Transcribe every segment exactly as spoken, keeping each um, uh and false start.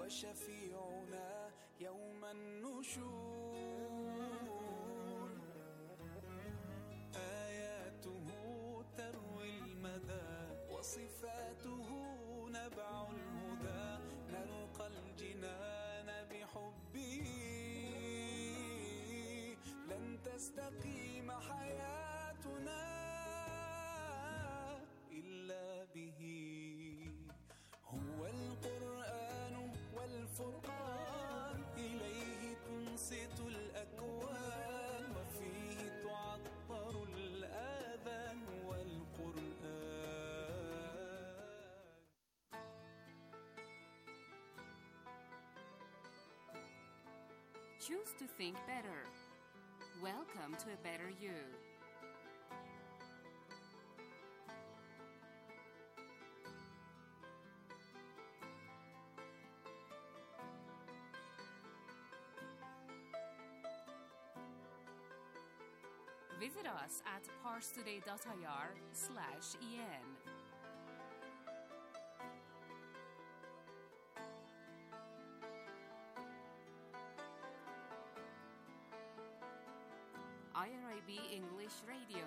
وشفيعنا يوم النشور آياته تروي المدى وصفاته نبع الهدى نلقى الجنان بحبه لن تستقيم حياتنا إلا به هو القرآن والفرقان إليه تنصت الأكوان وفيه تعطر الآذان والقرآن. Choose to think better. Welcome to a better you. Visit us at parstoday.ir slash en. I R I B English Radio.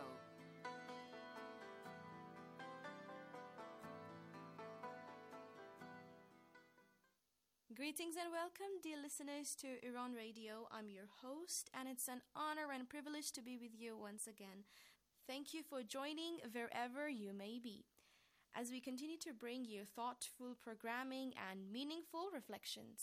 Greetings and welcome, dear listeners, to Iran Radio. I'm your host, and it's an honor and privilege to be with you once again. Thank you for joining wherever you may be, as we continue to bring you thoughtful programming and meaningful reflections.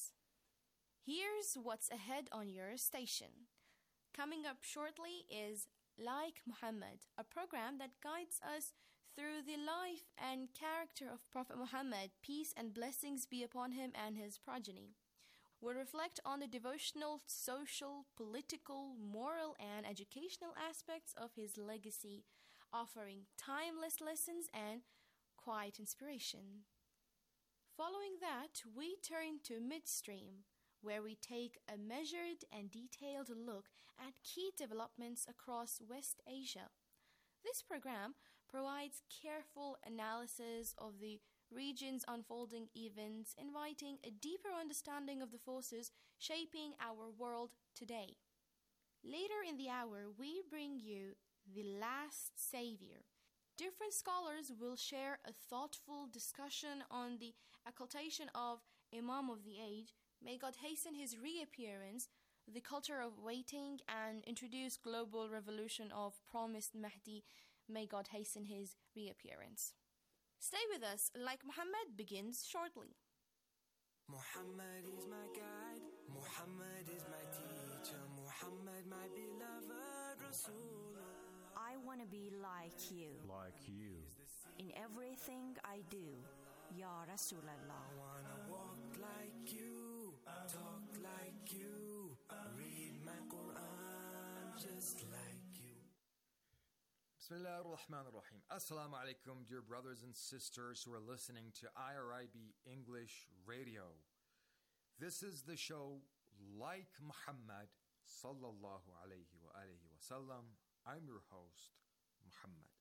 Here's what's ahead on your station. Coming up shortly is Like Muhammad, a program that guides us through the life and character of Prophet Muhammad, peace and blessings be upon him and his progeny. We'll reflect on the devotional, social, political, moral, and educational aspects of his legacy, offering timeless lessons and quiet inspiration. Following that, we turn to Midstream, where we take a measured and detailed look at key developments across West Asia. This program provides careful analysis of the region's unfolding events, inviting a deeper understanding of the forces shaping our world today. Later in the hour, we bring you The Last Savior. Different scholars will share a thoughtful discussion on the occultation of Imam of the Age. May God hasten his reappearance, the culture of waiting, and introduce global revolution of promised Mahdi. May God hasten his reappearance. Stay with us. Like Muhammad begins shortly. Muhammad is my guide, Muhammad is my teacher, Muhammad my beloved Rasulullah. I want to be like you. Like you. In everything I do, Ya Rasulallah. I want to walk like you, talk like you, read my Quran just like you. Bismillah ar-Rahman ar-Rahim. Assalamu alaikum, dear brothers and sisters who are listening to I R I B English Radio. This is the show Like Muhammad sallallahu alayhi wa alihi wa sallam. I'm your host, Muhammad.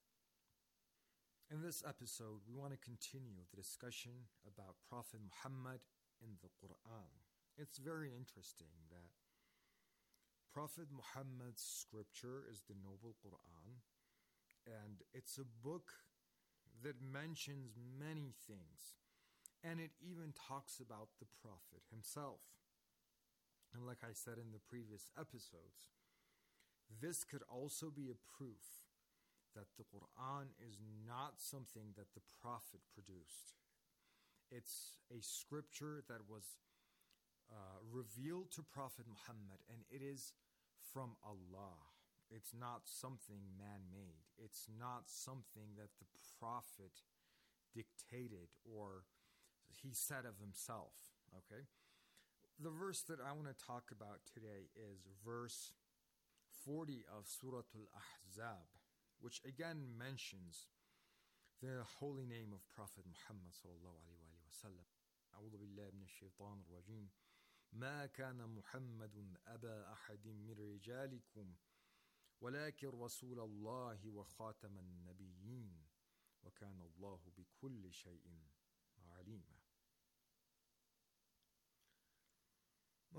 In this episode, we want to continue the discussion about Prophet Muhammad in the Quran. It's very interesting that Prophet Muhammad's scripture is the Noble Quran, and it's a book that mentions many things, and it even talks about the Prophet himself. And like I said in the previous episodes, this could also be a proof that the Quran is not something that the Prophet produced. It's a scripture that was uh, revealed to Prophet Muhammad, and it is from Allah. It's not something man-made. It's not something that the Prophet dictated or he said of himself. Okay? The verse that I want to talk about today is verse forty of Surah Al-Ahzab, which again mentions the holy name of Prophet Muhammad sallallahu alaihi wasallam. أعوذ بالله من الشيطان الرجيم. ما كان محمد أبا أحد من رجالكم ولكن رسول الله وخاتم النبيين وكان الله بكل شيء عليما.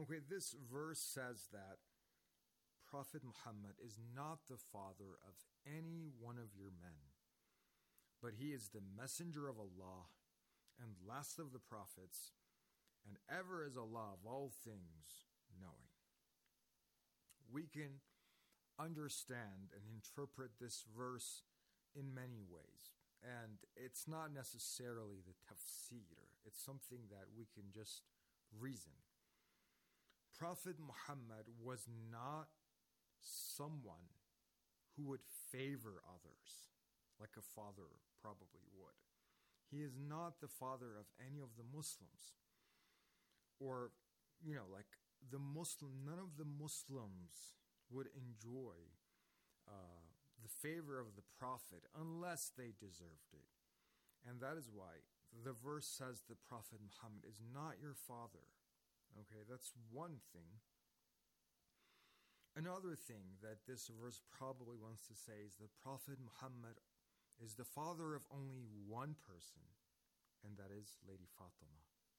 Okay, this verse says that Prophet Muhammad is not the father of any one of your men, but he is the messenger of Allah and last of the prophets, and ever is Allah of all things knowing. We can understand and interpret this verse in many ways, and it's not necessarily the tafsir. It's something that we can just reason. Prophet Muhammad was not someone who would favor others like a father probably would. He is not the father of any of the Muslims. Or, you know, like the Muslim, none of the Muslims would enjoy uh, the favor of the Prophet unless they deserved it. And that is why the verse says the Prophet Muhammad is not your father. Okay, that's one thing. Another thing that this verse probably wants to say is the Prophet Muhammad is the father of only one person, and that is Lady Fatima.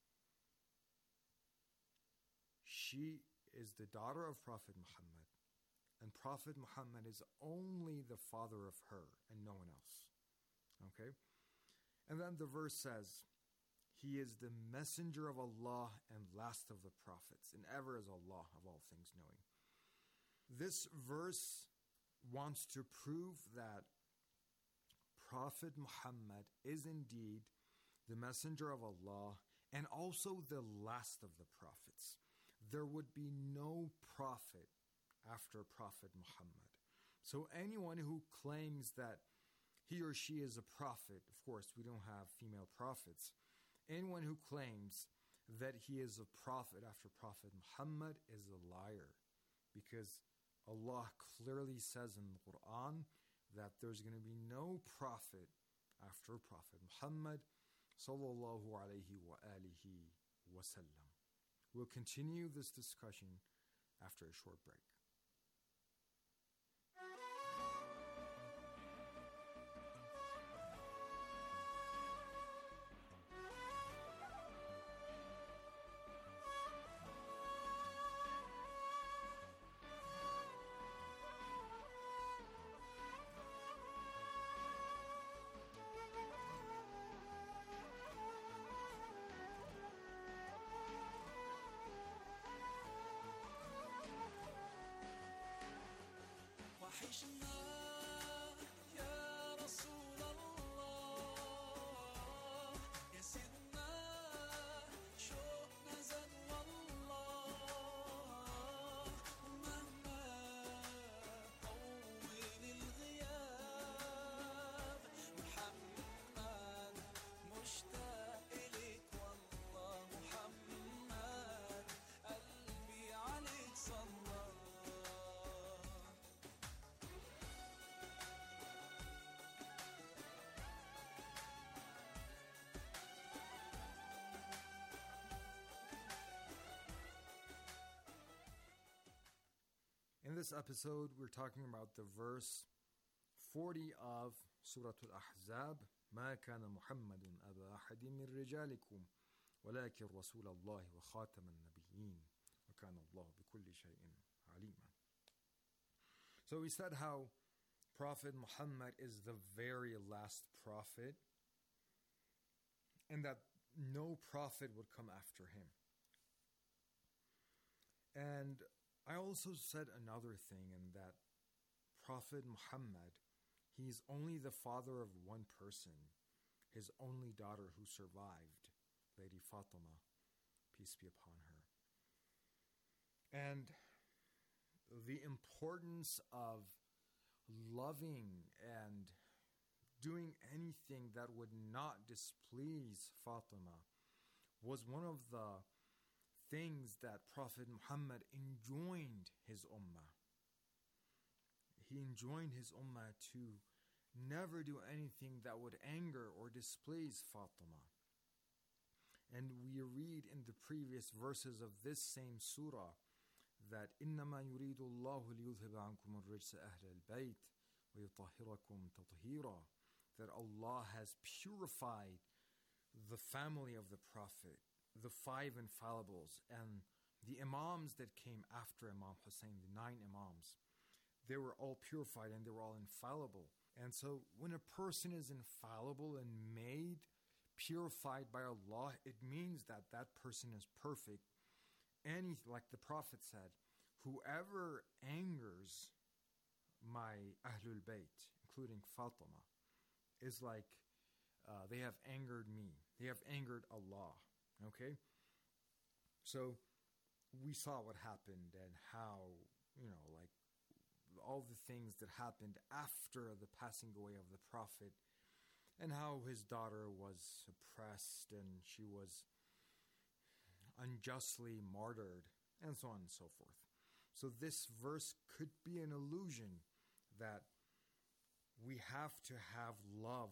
She is the daughter of Prophet Muhammad, and Prophet Muhammad is only the father of her and no one else. Okay? And then the verse says, he is the messenger of Allah and last of the prophets, and ever is Allah of all things knowing. This verse wants to prove that Prophet Muhammad is indeed the messenger of Allah and also the last of the prophets. There would be no prophet after Prophet Muhammad. So anyone who claims that he or she is a prophet, of course, we don't have female prophets. Anyone who claims that he is a prophet after Prophet Muhammad is a liar, because Allah clearly says in the Quran that there's going to be no prophet after Prophet Muhammad sallallahu alayhi wa alihi wa sallam. We'll continue this discussion after a short break. وحشنا يا رسول الله يا سيدنا شوقنا زاد والله مهما طول الغياب محمد مشتاق إليك والله محمد قلبي عليك صلى. In this episode, we're talking about the verse forty of Surah Al-Ahzab. ما كان محمد أبا أحد من رجالكم ولكن رسول الله وخاتم النبيين وكان الله بكل شيء عليما. So we said how Prophet Muhammad is the very last prophet, and that no prophet would come after him. And I also said another thing, in that Prophet Muhammad, he's only the father of one person, his only daughter who survived, Lady Fatima, peace be upon her. And the importance of loving and doing anything that would not displease Fatima was one of the things that Prophet Muhammad enjoined his ummah. He enjoined his ummah to never do anything that would anger or displease Fatima. And we read in the previous verses of this same surah that إِنَّمَا يُرِيدُ اللَّهُ لِيُذْهِبَ عَنْكُمُ الرِّجْسَ أَهْلَ الْبَيْتِ وَيُطَهِّرَكُمْ تَطْهِيرًا, that Allah has purified the family of the Prophet, the five infallibles, and the Imams that came after Imam Hussein, the nine Imams, they were all purified and they were all infallible. And so when a person is infallible and made purified by Allah, it means that that person is perfect. Any, like the Prophet said, whoever angers my Ahlul Bayt, including Fatima, is like uh, they have angered me. They have angered Allah. Okay? So we saw what happened and how, you know, like all the things that happened after the passing away of the Prophet, and how his daughter was oppressed and she was unjustly martyred, and so on and so forth. So this verse could be an illusion that we have to have love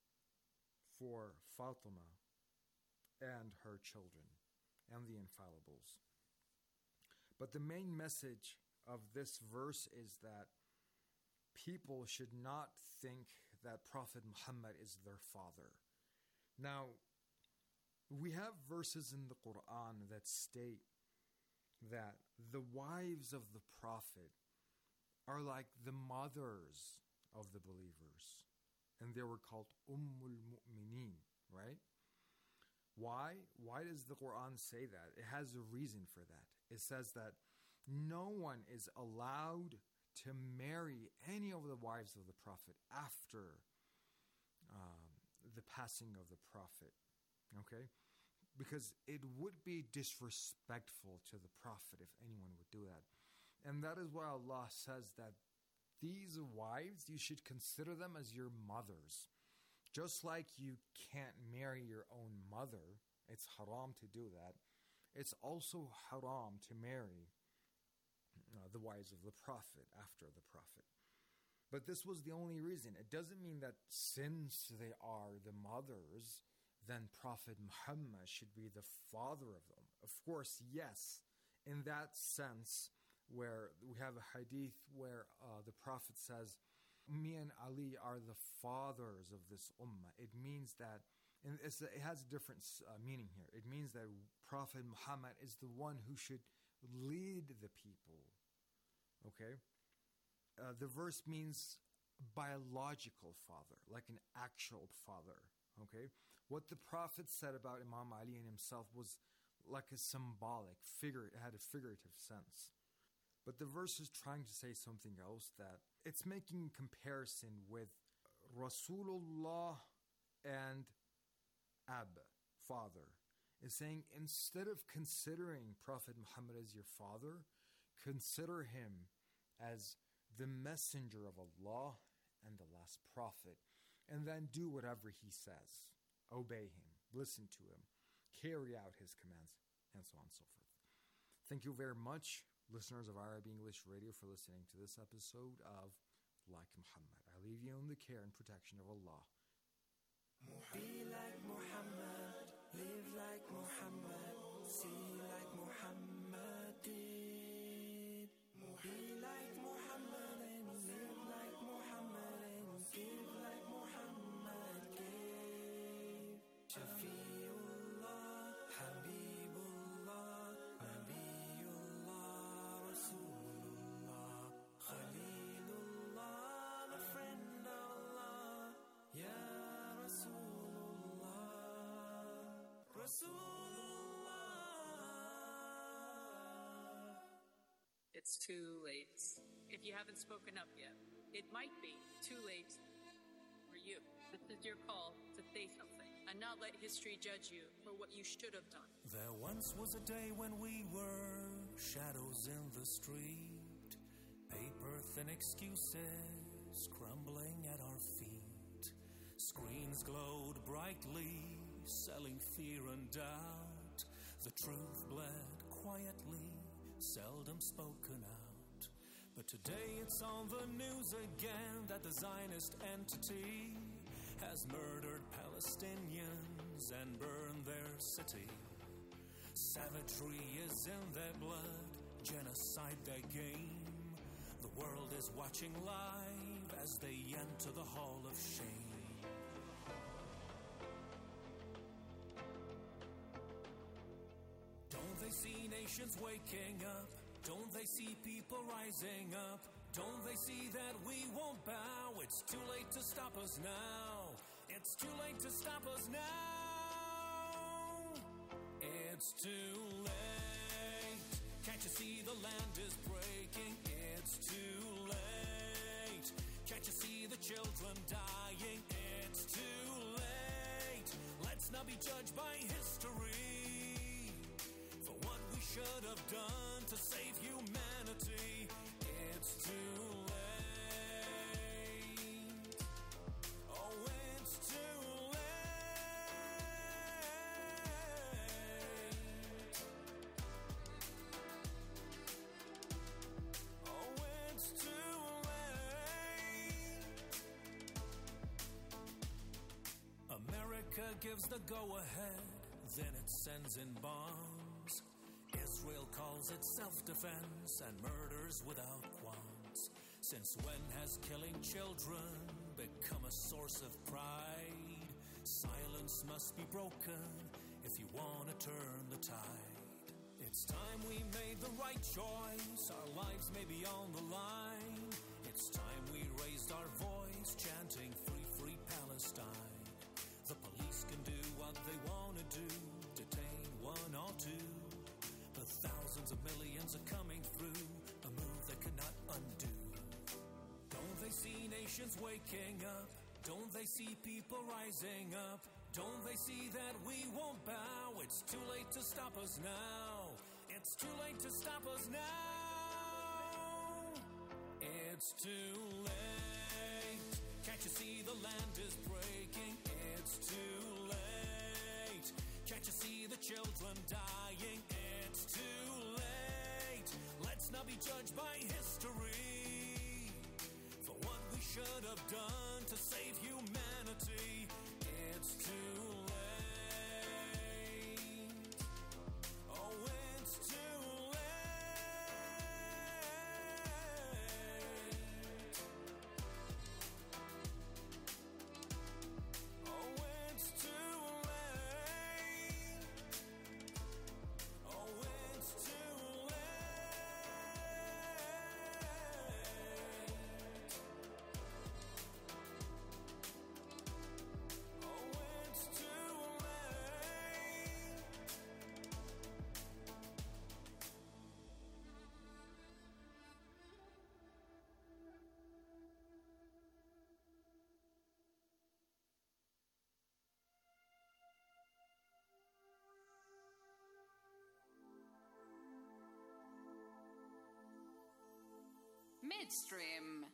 for Fatima and her children and the infallibles. But the main message of this verse is that people should not think that Prophet Muhammad is their father. Now, we have verses in the Quran that state that the wives of the Prophet are like the mothers of the believers. And they were called Ummul Mu'mineen, right? Why? Why does the Quran say that? It has a reason for that. It says that no one is allowed to marry any of the wives of the Prophet after um, the passing of the Prophet, okay? Because it would be disrespectful to the Prophet if anyone would do that. And that is why Allah says that these wives, you should consider them as your mothers. Just like you can't marry your own mother, it's haram to do that. It's also haram to marry uh, the wives of the Prophet after the Prophet. But this was the only reason. It doesn't mean that since they are the mothers, then Prophet Muhammad should be the father of them. Of course, yes, in that sense, where we have a hadith where uh, the Prophet says, me and Ali are the fathers of this ummah. It means that, and it's, it has a different uh, meaning here. It means that Prophet Muhammad is the one who should lead the people. Okay? Uh, the verse means biological father, like an actual father. Okay? What the Prophet said about Imam Ali and himself was like a symbolic figure. It had a figurative sense. But the verse is trying to say something else, that it's making comparison with Rasulullah and Ab, father. It's saying instead of considering Prophet Muhammad as your father, consider him as the messenger of Allah and the last prophet. And then do whatever he says. Obey him. Listen to him. Carry out his commands. And so on and so forth. Thank you very much, listeners of I R I B English Radio, for listening to this episode of Like Muhammad. I leave you in the care and protection of Allah. Be like Muhammad, live like Muhammad, see like Muhammad did. Be like Muhammad and live like Muhammad and give like Muhammad gave. Shafiullah, Habibullah, Nabiullah, Rasulullah, Khalilullah, the friend of Allah, Ya Rasulullah, Rasulullah. It's too late. If you haven't spoken up yet, it might be too late for you. This is your call to say something and not let history judge you for what you should have done. There once was a day when we were shadows in the street, paper thin excuses crumbling at our feet. Screens glowed brightly, selling fear and doubt. The truth bled quietly, seldom spoken out. But today it's on the news again that the Zionist entity has murdered Palestinians and burned their city. Savagery is in their blood, genocide their game. The world is watching live as they enter the hall of shame. Don't they see nations waking up? Don't they see people rising up? Don't they see that we won't bow? It's too late to stop us now. It's too late to stop us now. It's too late. Can't you see the land is breaking? It's too late. Can't you see the children dying? It's too late. Let's not be judged by history for what we should have done to save humanity. It's too late. Oh, it's too late. Oh, it's too late. America gives the go-ahead, then it sends in bombs. Israel calls it self-defense and murders without qualms. Since when has killing children become a source of pride? Silence must be broken if you want to turn the tide. It's time we made the right choice. Our lives may be on the line. It's time we raised our voice, chanting free, free Palestine. The police can do what they want to do, detain one or two. The thousands of millions are coming through, a move they cannot undo. Don't they see nations waking up? Don't they see people rising up? Don't they see that we won't bow? It's too late to stop us now. It's too late to stop us now. It's too late. Can't you see the land is breaking? It's too late. Can't you see the children dying? It's too late. Let's not be judged by history for what we should have done to save humanity. It's too late. Oh, it's too late. Oh, it's too late. Oh, it's too late. Oh, it's too late. Midstream.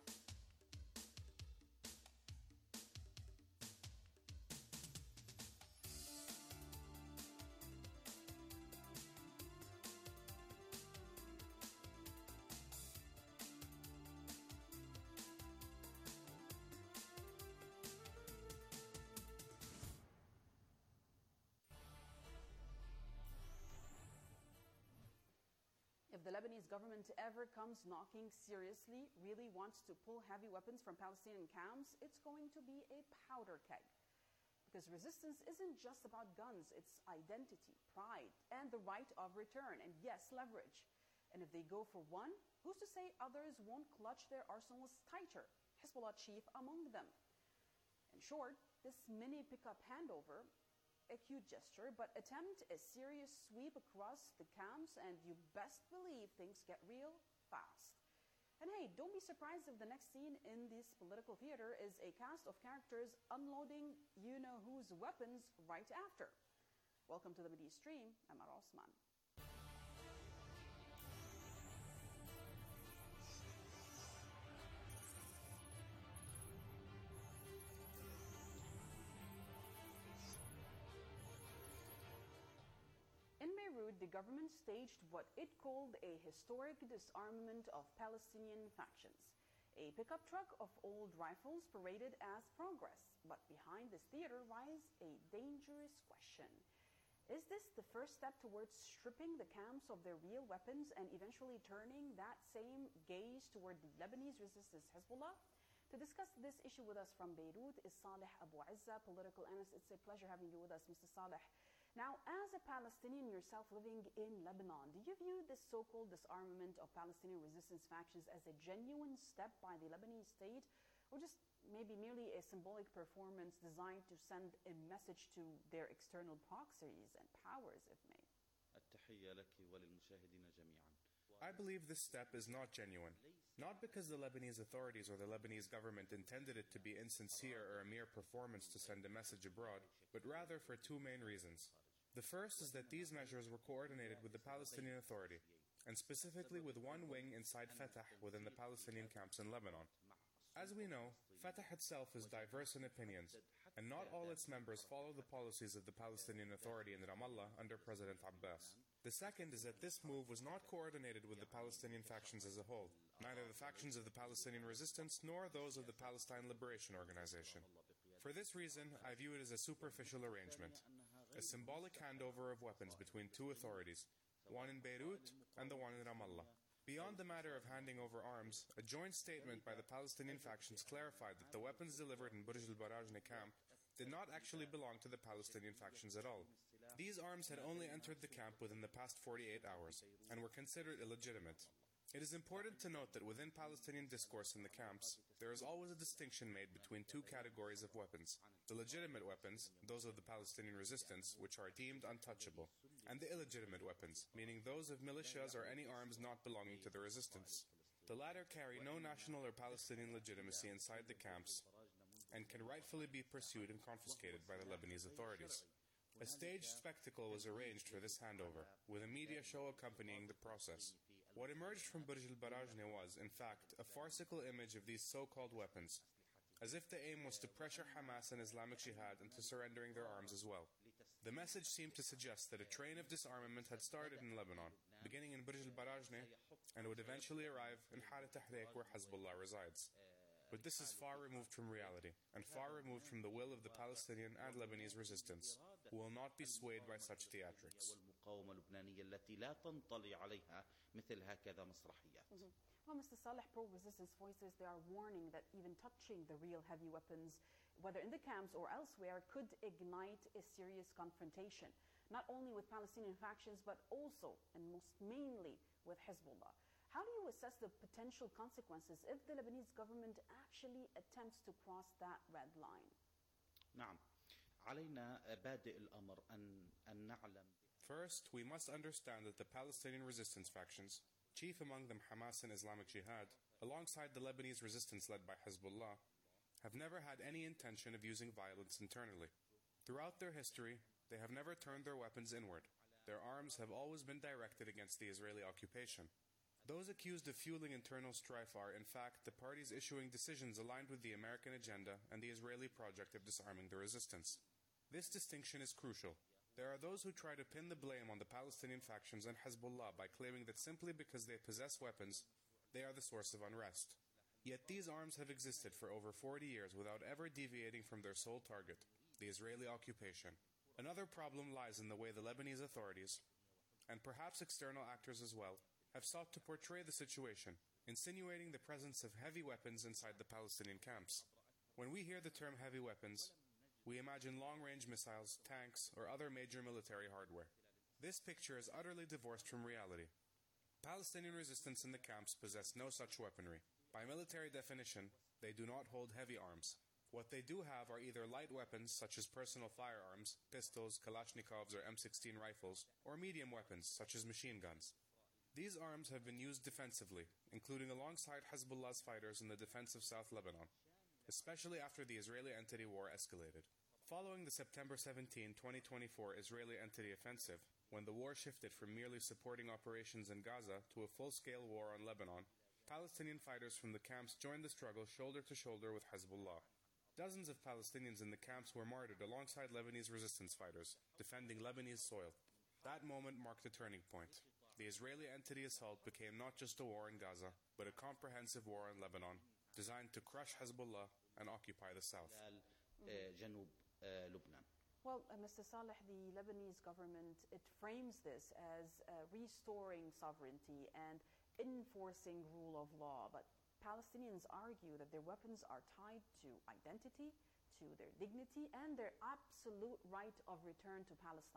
If the Lebanese government ever comes knocking seriously, really wants to pull heavy weapons from Palestinian camps, it's going to be a powder keg. Because resistance isn't just about guns, it's identity, pride, and the right of return, and yes, leverage. And if they go for one, who's to say others won't clutch their arsenals tighter, Hezbollah chief among them? In short, this mini pickup handover, a cute gesture, but attempt a serious sweep across the camps, and you best believe things get real fast. And hey, don't be surprised if the next scene in this political theater is a cast of characters unloading you-know-whose weapons right after. Welcome to the Midi Stream. I'm Ara Osman. In Beirut, the government staged what it called a historic disarmament of Palestinian factions. A pickup truck of old rifles paraded as progress. But behind this theater lies a dangerous question. Is this the first step towards stripping the camps of their real weapons and eventually turning that same gaze toward the Lebanese resistance Hezbollah? To discuss this issue with us from Beirut is Saleh Abu Azza, political analyst. It's a pleasure having you with us, Mister Saleh. Now, as a Palestinian yourself living in Lebanon, do you view this so-called disarmament of Palestinian resistance factions as a genuine step by the Lebanese state, or just maybe merely a symbolic performance designed to send a message to their external proxies and powers, if may? التحية لك وللمشاهدين جميعا. I believe this step is not genuine. Not because the Lebanese authorities or the Lebanese government intended it to be insincere or a mere performance to send a message abroad, but rather for two main reasons. The first is that these measures were coordinated with the Palestinian Authority, and specifically with one wing inside Fatah within the Palestinian camps in Lebanon. As we know, Fatah itself is diverse in opinions, and not all its members follow the policies of the Palestinian Authority in Ramallah under President Abbas. The second is that this move was not coordinated with the Palestinian factions as a whole, neither the factions of the Palestinian Resistance nor those of the Palestine Liberation Organization. For this reason, I view it as a superficial arrangement, a symbolic handover of weapons between two authorities, one in Beirut and the one in Ramallah. Beyond the matter of handing over arms, a joint statement by the Palestinian factions clarified that the weapons delivered in Burj al-Barajne camp did not actually belong to the Palestinian factions at all. These arms had only entered the camp within the past forty-eight hours and were considered illegitimate. It is important to note that within Palestinian discourse in the camps, there is always a distinction made between two categories of weapons: the legitimate weapons, those of the Palestinian resistance, which are deemed untouchable, and the illegitimate weapons, meaning those of militias or any arms not belonging to the resistance. The latter carry no national or Palestinian legitimacy inside the camps and can rightfully be pursued and confiscated by the Lebanese authorities. A staged spectacle was arranged for this handover, with a media show accompanying the process. What emerged from Burj al-Barajne was, in fact, a farcical image of these so-called weapons, as if the aim was to pressure Hamas and Islamic Jihad into surrendering their arms as well. The message seemed to suggest that a train of disarmament had started in Lebanon, beginning in Burj al-Barajne, and would eventually arrive in Hala Tahriq, where Hezbollah resides. But this is far removed from reality, and far removed from the will of the Palestinian and Lebanese resistance, who will not be swayed by such theatrics. والمقاومة اللبنانية التي لا تنطلي عليها مثل هكذا مسرحيات. Well, Mister Saleh, pro-resistance voices, they are warning that even touching the real heavy weapons, whether in the camps or elsewhere, could ignite a serious confrontation, not only with Palestinian factions, but also, and most mainly, with Hezbollah. How do you assess the potential consequences if the Lebanese government actually attempts to cross that red line? نعم. علينا بادئ الأمر أن أن نعلم. First, we must understand that the Palestinian resistance factions, chief among them Hamas and Islamic Jihad, alongside the Lebanese resistance led by Hezbollah, have never had any intention of using violence internally. Throughout their history, they have never turned their weapons inward. Their arms have always been directed against the Israeli occupation. Those accused of fueling internal strife are, in fact, the parties issuing decisions aligned with the American agenda and the Israeli project of disarming the resistance. This distinction is crucial. There are those who try to pin the blame on the Palestinian factions and Hezbollah by claiming that simply because they possess weapons, they are the source of unrest. Yet these arms have existed for over forty years without ever deviating from their sole target, the Israeli occupation. Another problem lies in the way the Lebanese authorities, and perhaps external actors as well, have sought to portray the situation, insinuating the presence of heavy weapons inside the Palestinian camps. When we hear the term heavy weapons, we imagine long-range missiles, tanks, or other major military hardware. This picture is utterly divorced from reality. Palestinian resistance in the camps possess no such weaponry. By military definition, they do not hold heavy arms. What they do have are either light weapons such as personal firearms, pistols, Kalashnikovs, or M sixteen rifles, or medium weapons such as machine guns. These arms have been used defensively, including alongside Hezbollah's fighters in the defense of South Lebanon, especially after the Israeli entity war escalated. Following the September seventeenth, twenty twenty-four Israeli entity offensive, when the war shifted from merely supporting operations in Gaza to a full-scale war on Lebanon, Palestinian fighters from the camps joined the struggle shoulder to shoulder with Hezbollah. Dozens of Palestinians in the camps were martyred alongside Lebanese resistance fighters, defending Lebanese soil. That moment marked a turning point. The Israeli entity assault became not just a war in Gaza, but a comprehensive war in Lebanon, designed to crush Hezbollah and occupy the south. جنوب لبنان. Well, uh, Mister Saleh, the Lebanese government, it frames this as uh, restoring sovereignty and enforcing rule of law. But Palestinians argue that their weapons are tied to identity, to their dignity, and their absolute right of return to Palestine.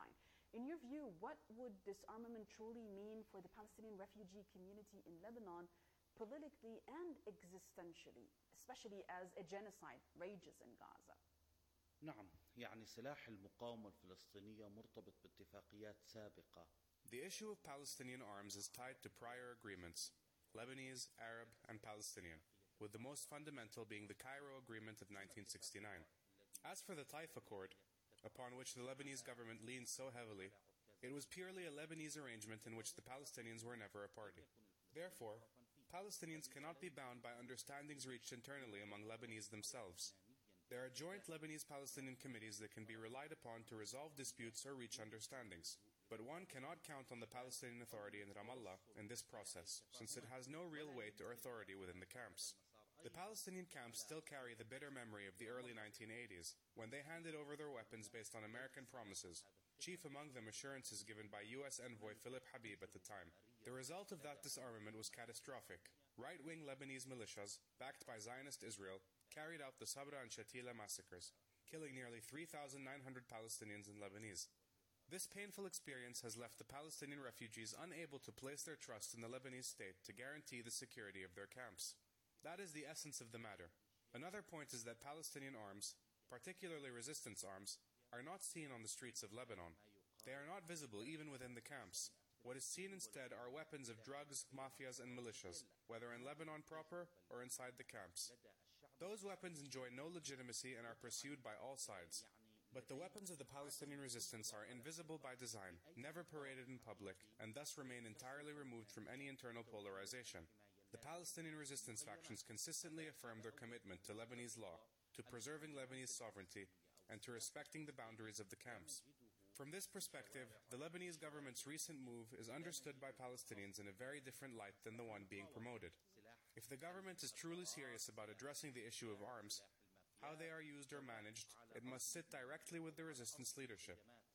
In your view, what would disarmament truly mean for the Palestinian refugee community in Lebanon, politically and existentially, especially as a genocide rages in Gaza? نعم، يعني سلاح المقاومة الفلسطينية مرتبط باتفاقيات سابقة. The issue of Palestinian arms is tied to prior agreements, Lebanese, Arab, and Palestinian, with the most fundamental being the Cairo Agreement of nineteen sixty-nine. As for the Taif Accord, upon which the Lebanese government leaned so heavily, it was purely a Lebanese arrangement in which the Palestinians were never a party. Therefore, Palestinians cannot be bound by understandings reached internally among Lebanese themselves. There are joint Lebanese-Palestinian committees that can be relied upon to resolve disputes or reach understandings. But one cannot count on the Palestinian Authority in Ramallah in this process, since it has no real weight or authority within the camps. The Palestinian camps still carry the bitter memory of the early nineteen eighties, when they handed over their weapons based on American promises, chief among them assurances given by U S envoy Philip Habib at the time. The result of that disarmament was catastrophic. Right-wing Lebanese militias, backed by Zionist Israel, carried out the Sabra and Shatila massacres, killing nearly three thousand nine hundred Palestinians and Lebanese. This painful experience has left the Palestinian refugees unable to place their trust in the Lebanese state to guarantee the security of their camps. That is the essence of the matter. Another point is that Palestinian arms, particularly resistance arms, are not seen on the streets of Lebanon. They are not visible even within the camps. What is seen instead are weapons of drugs, mafias, and militias, whether in Lebanon proper or inside the camps. Those weapons enjoy no legitimacy and are pursued by all sides. But the weapons of the Palestinian resistance are invisible by design, never paraded in public, and thus remain entirely removed from any internal polarization. The Palestinian resistance factions consistently affirm their commitment to Lebanese law, to preserving Lebanese sovereignty, and to respecting the boundaries of the camps. From this perspective, the Lebanese government's recent move is understood by Palestinians in a very different light than the one being promoted. If the government is truly serious about addressing the issue of arms, how they are used or managed, it must sit directly with the resistance leadership.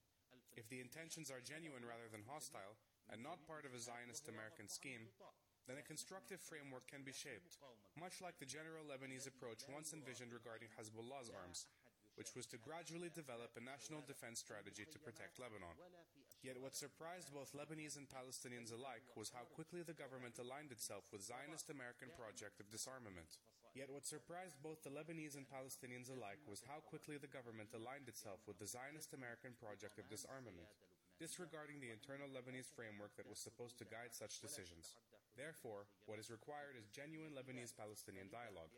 If the intentions are genuine rather than hostile, and not part of a Zionist American scheme, then a constructive framework can be shaped, much like the general Lebanese approach once envisioned regarding Hezbollah's arms, which was to gradually develop a national defense strategy to protect Lebanon. Yet what surprised both Lebanese and Palestinians alike was how quickly the government aligned itself with Zionist American project of disarmament. Yet what surprised both the Lebanese and Palestinians alike was how quickly the government aligned itself with the Zionist American project of disarmament, disregarding the internal Lebanese framework that was supposed to guide such decisions. Therefore, what is required is genuine Lebanese-Palestinian dialogue.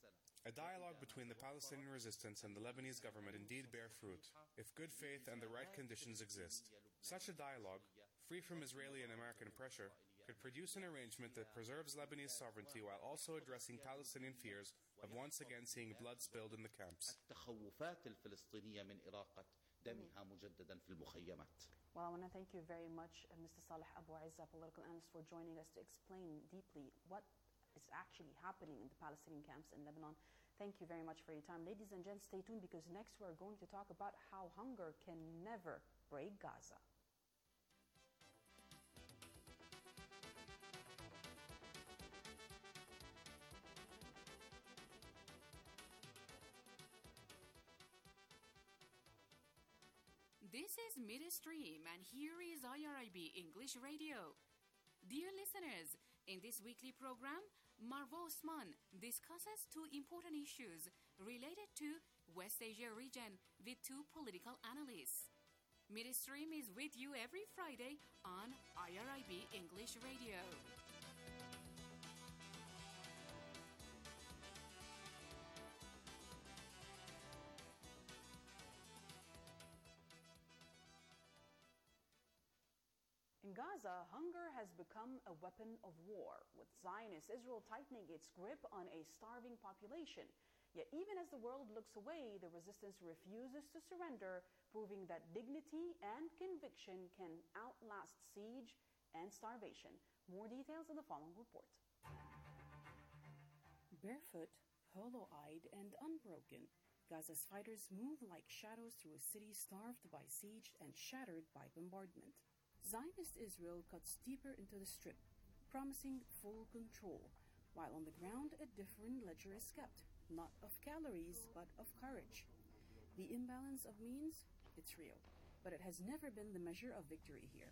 A dialogue between the Palestinian resistance and the Lebanese government indeed bear fruit, if good faith and the right conditions exist. Such a dialogue, free from Israeli and American pressure, could produce an arrangement that preserves Lebanese sovereignty while also addressing Palestinian fears of once again seeing blood spilled in the camps. التخوفات الفلسطينية من إراقة دمها مجددا في المخيمات. Well, I want to thank you very much, uh, Mister Saleh Abu Izza, political analyst, for joining us to explain deeply what is actually happening in the Palestinian camps in Lebanon. Thank you very much for your time. Ladies and gents, stay tuned because next we're going to talk about how hunger can never break Gaza. This is Midstream, and here is I R I B English Radio. Dear listeners, in this weekly program, Marwa Osman discusses two important issues related to West Asia region with two political analysts. Midstream is with you every Friday on I R I B English Radio. In Gaza, hunger has become a weapon of war, with Zionist Israel tightening its grip on a starving population. Yet even as the world looks away, the resistance refuses to surrender, proving that dignity and conviction can outlast siege and starvation. More details in the following report. Barefoot, hollow-eyed, and unbroken, Gaza's fighters move like shadows through a city starved by siege and shattered by bombardment. Zionist Israel cuts deeper into the strip, promising full control, while on the ground a different ledger is kept, not of calories, but of courage. The imbalance of means, it's real. but it has never been the measure of victory here.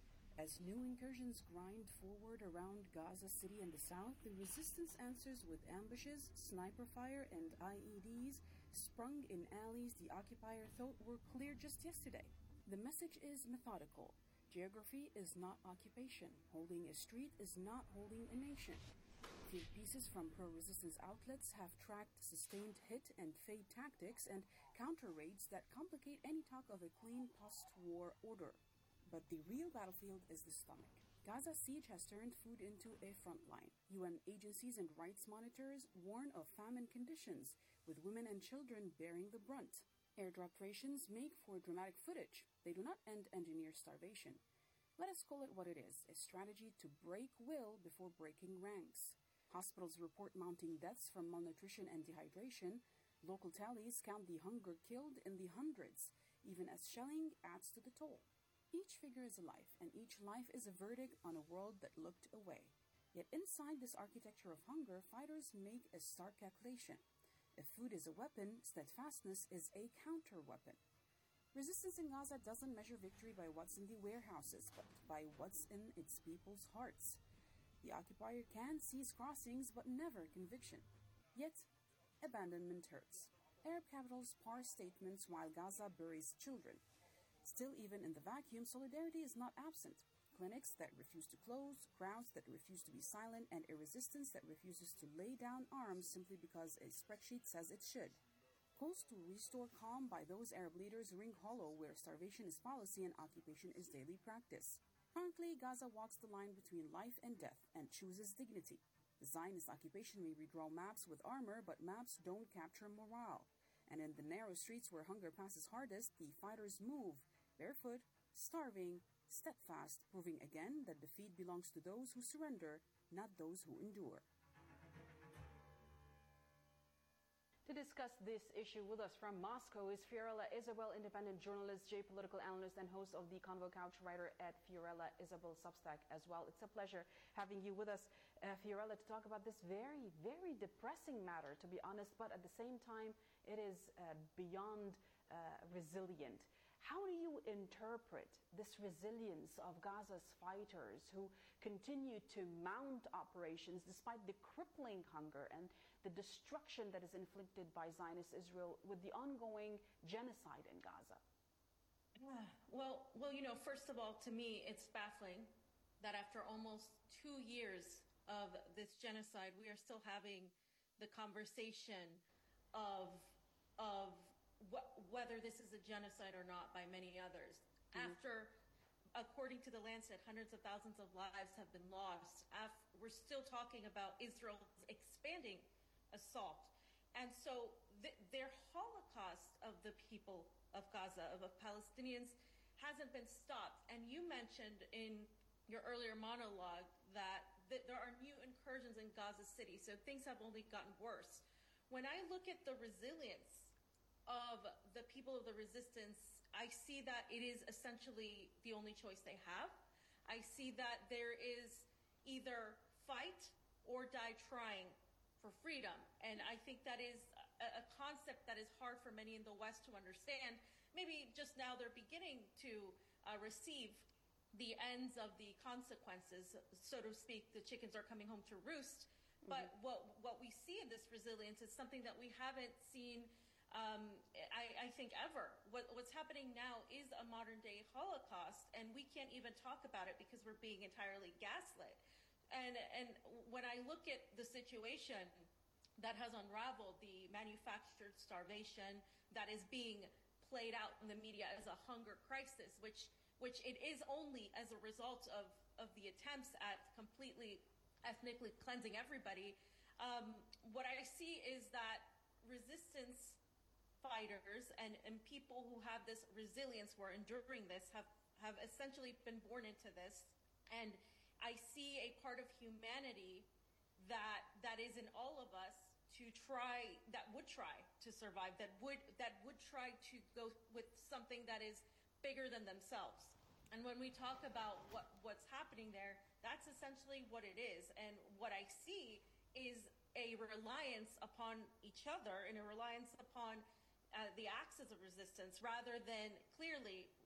As new incursions grind forward around Gaza City and the south, the resistance answers with ambushes, sniper fire, and I E Ds sprung in alleys the occupier thought were clear just yesterday. The message is methodical. Geography is not occupation. Holding a street is not holding a nation. Field pieces from pro-resistance outlets have tracked sustained hit and fade tactics and counter raids that complicate any talk of a clean post-war order. But the real battlefield is the stomach. Gaza siege has turned food into a front line. U N agencies and rights monitors warn of famine conditions, with women and children bearing the brunt. Airdrop rations make for dramatic footage. They do not end engineer starvation. Let us call it what it is, a strategy to break will before breaking ranks. Hospitals report mounting deaths from malnutrition and dehydration. Local tallies count the hunger killed in the hundreds, even as shelling adds to the toll. Each figure is a life, and each life is a verdict on a world that looked away. Yet inside this architecture of hunger, fighters make a stark calculation. If food is a weapon, steadfastness is a counter-weapon. Resistance in Gaza doesn't measure victory by what's in the warehouses, but by what's in its people's hearts. The occupier can seize crossings, but never conviction. Yet, abandonment hurts. Arab capitals parse statements while Gaza buries children. Still, even in the vacuum, solidarity is not absent. Clinics that refuse to close, crowds that refuse to be silent, and a resistance that refuses to lay down arms simply because a spreadsheet says it should. Calls to restore calm by those Arab leaders ring hollow where starvation is policy and occupation is daily practice. Currently, Gaza walks the line between life and death and chooses dignity. The Zionist occupation may redraw maps with armor, but maps don't capture morale. And in the narrow streets where hunger passes hardest, the fighters move, barefoot, starving, steadfast, proving again that defeat belongs to those who surrender, not those who endure. To discuss this issue with us from Moscow is Fiorella Isabel, independent journalist, geopolitical analyst, and host of the Convo Couch, writer at Fiorella Isabel Substack as well. It's a pleasure having you with us, uh, Fiorella, to talk about this very, very depressing matter, to be honest, but at the same time, it is uh, beyond uh, resilient. How do you interpret this resilience of Gaza's fighters who continue to mount operations despite the crippling hunger and the destruction that is inflicted by Zionist Israel with the ongoing genocide in Gaza? Well, well, you know, first of all, to me, it's baffling that after almost two years of this genocide, we are still having the conversation of of wh- whether this is a genocide or not by many others. Mm-hmm. After, according to the Lancet, hundreds of thousands of lives have been lost. Af- we're still talking about Israel's expanding assault. And so th- their Holocaust of the people of Gaza, of, of Palestinians, hasn't been stopped. And you mentioned in your earlier monologue that th- there are new incursions in Gaza City, so things have only gotten worse. When I look at the resilience of the people of the resistance, I see that it is essentially the only choice they have. I see that there is either fight or die trying for freedom. And I think that is a, a concept that is hard for many in the West to understand. Maybe just now they're beginning to uh, receive the ends of the consequences, so to speak. The chickens are coming home to roost. Mm-hmm. But what what we see in this resilience is something that we haven't seen, um, I, I think, ever. What, what's happening now is a modern-day Holocaust, and we can't even talk about it because we're being entirely gaslit. And and when I look at the situation that has unraveled, the manufactured starvation that is being played out in the media as a hunger crisis, which which it is only as a result of, of the attempts at completely ethnically cleansing everybody, um, what I see is that resistance fighters and, and people who have this resilience, who are enduring this, have, have essentially been born into this. And I see a part of humanity that that is in all of us to try, that would try to survive, that would that would try to go with something that is bigger than themselves. And when we talk about what, what's happening there, that's essentially what it is. And what I see is a reliance upon each other and a reliance upon uh, the axis of resistance, rather than clearly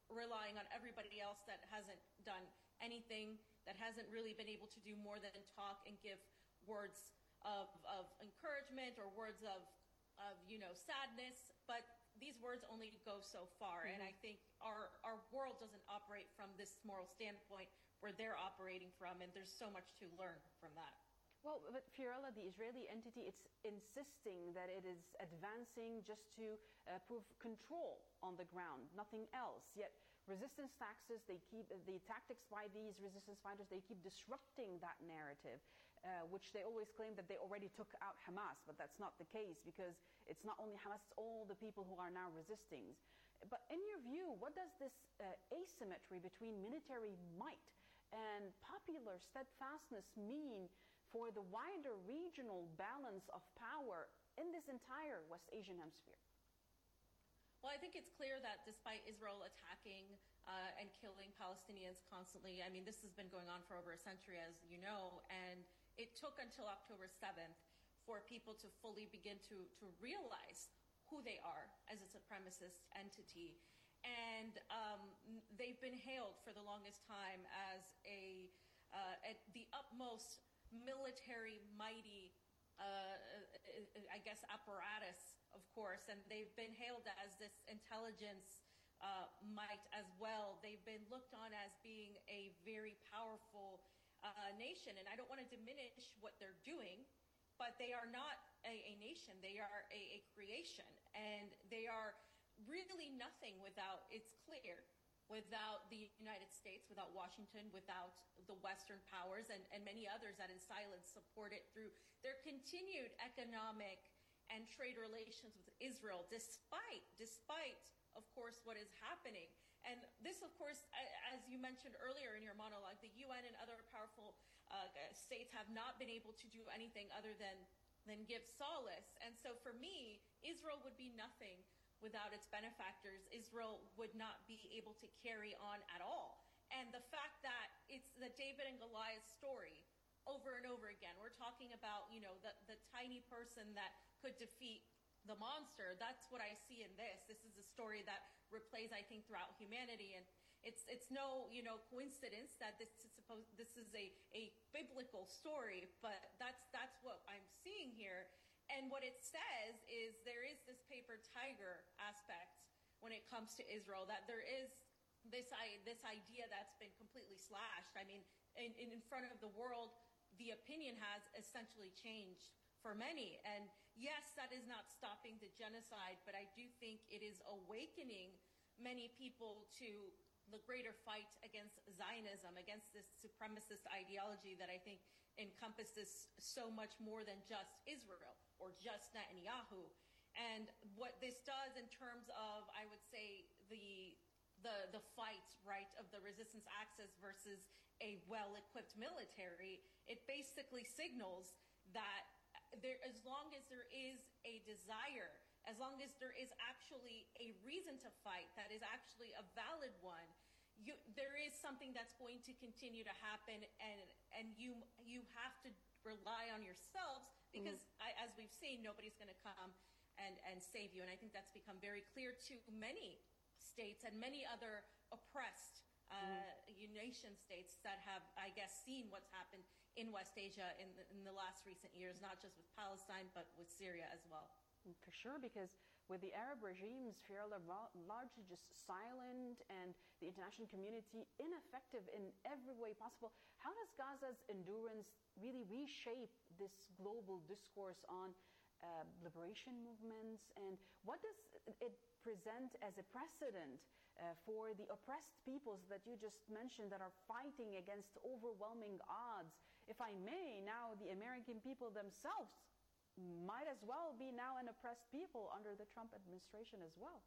relying on everybody else that hasn't done anything, that hasn't really been able to do more than talk and give words of, of encouragement or words of, of, you know, sadness. But these words only go so far. Mm-hmm. And I think our, our world doesn't operate from this moral standpoint where they're operating from. And there's so much to learn from that. Well, but Fiorella, the Israeli entity, it's insisting that it is advancing just to uh, prove control on the ground, nothing else. Yet resistance taxes, they keep the tactics by these resistance fighters, they keep disrupting that narrative, uh, which they always claim that they already took out Hamas, but that's not the case, because it's not only Hamas, it's all the people who are now resisting. But in your view, what does this uh, asymmetry between military might and popular steadfastness mean for the wider regional balance of power in this entire West Asian hemisphere? Well, I think it's clear that despite Israel attacking uh, and killing Palestinians constantly, I mean, this has been going on for over a century, as you know, and it took until October seventh for people to fully begin to, to realize who they are as a supremacist entity. And um, they've been hailed for the longest time as a uh, at the utmost military mighty, uh, I guess, apparatus, of course, and they've been hailed as this intelligence uh, might as well. They've been looked on as being a very powerful uh, nation, and I don't want to diminish what they're doing, but they are not a, a nation. They are a, a creation, and they are really nothing without, it's clear, without the United States, without Washington, without the Western powers and, and many others that in silence support it through their continued economic and trade relations with Israel, despite, despite, of course, what is happening. And this, of course, as you mentioned earlier in your monologue, the U N and other powerful uh, states have not been able to do anything other than, than give solace. And so for me, Israel would be nothing without its benefactors. Israel would not be able to carry on at all. And the fact that it's the David and Goliath story over and over again, we're talking about, you know, the, the tiny person that could defeat the monster. That's what I see in this. This is a story that replays, I think, throughout humanity. And it's it's no, you know, coincidence that this is supposed, this is a, a biblical story, but that's that's what I'm seeing here. And what it says is there is this paper tiger aspect when it comes to Israel, that there is this, this idea that's been completely slashed. I mean, in, in front of the world, the opinion has essentially changed for many. And yes, that is not stopping the genocide, but I do think it is awakening many people to the greater fight against Zionism, against this supremacist ideology that I think encompasses so much more than just Israel or just Netanyahu. And what this does in terms of, I would say, the the the fight, right, of the resistance axis versus a well-equipped military, it basically signals that there, as long as there is a desire, as long as there is actually a reason to fight that is actually a valid one, you, there is something that's going to continue to happen, and and you you have to rely on yourselves, because mm-hmm. I, as we've seen, nobody's going to come and, and save you. And I think that's become very clear to many states and many other oppressed uh, mm-hmm. nation states that have, I guess, seen what's happened in West Asia in the, in the last recent years, not just with Palestine, but with Syria as well. For sure, because with the Arab regimes, Fiorella, largely just silent and the international community ineffective in every way possible, how does Gaza's endurance really reshape this global discourse on uh, liberation movements? And what does it present as a precedent uh, for the oppressed peoples that you just mentioned that are fighting against overwhelming odds? If I may, now the American people themselves might as well be now an oppressed people under the Trump administration as well.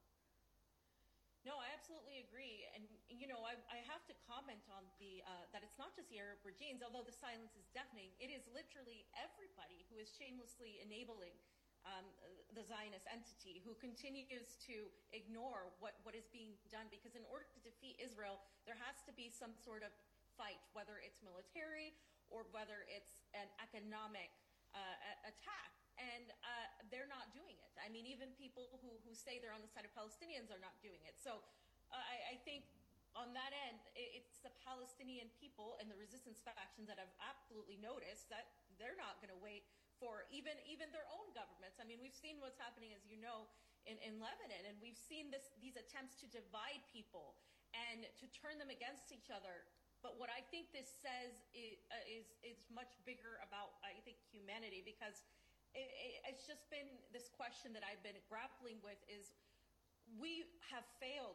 No, I absolutely agree. And, you know, I, I have to comment on the uh, that it's not just the Arab regimes, although the silence is deafening. It is literally everybody who is shamelessly enabling um, the Zionist entity, who continues to ignore what, what is being done. Because in order to defeat Israel, there has to be some sort of fight, whether it's military or whether it's an economic uh, attack. And uh, they're not doing it. I mean, even people who, who say they're on the side of Palestinians are not doing it. So I, I think on that end, it's the Palestinian people and the resistance factions that have absolutely noticed that they're not going to wait for even even their own governments. I mean, we've seen what's happening, as you know, in, in Lebanon, and we've seen this these attempts to divide people and to turn them against each other. But what I think this says is uh, is, is much bigger about, I think, humanity, because it, it, it's just been this question that I've been grappling with is we have failed